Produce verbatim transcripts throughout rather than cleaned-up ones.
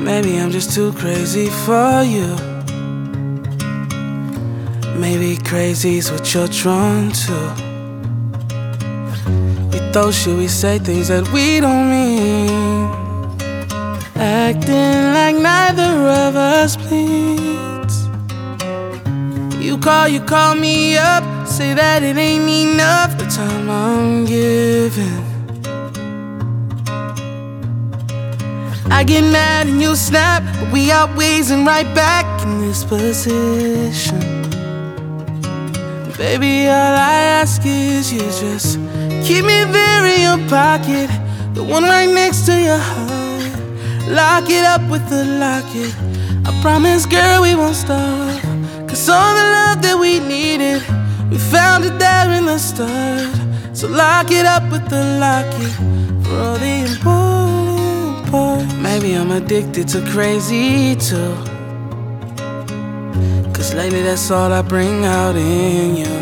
Maybe I'm just too crazy for you. Maybe crazy's what you're drawn to. We thought, should we say things that we don't mean? Acting like neither of us bleeds. You call, you call me up, say that it ain't enough the time I'm giving. I get mad and you snap, but we always and right back in this position. Baby, all I ask is you just keep me there in your pocket, the one right next to your heart. Lock it up with the locket. I promise, girl, we won't stop. Cause all the love that we needed, we found it there in the start. So lock it up with the locket for all the important parts. Maybe I'm addicted to crazy too, cause lately that's all I bring out in you.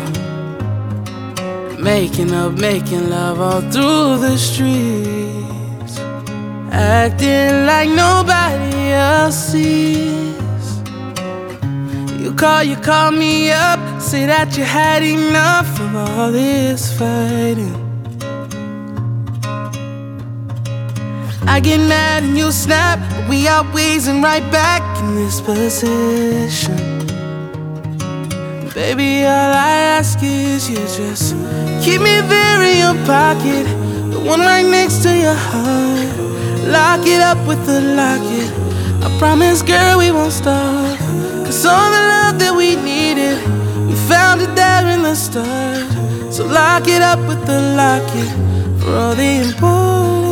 Making up, making love all through the streets, acting like nobody else sees. You call, you call me up, say that you had enough of all this fighting. I get mad and you snap, but we always and right back in this position. Baby, all I ask is you just keep me there in your pocket, the one right next to your heart. Lock it up with the locket. I promise, girl, we won't stop. Cause all the love that we needed, we found it there in the start. So lock it up with the locket for all the important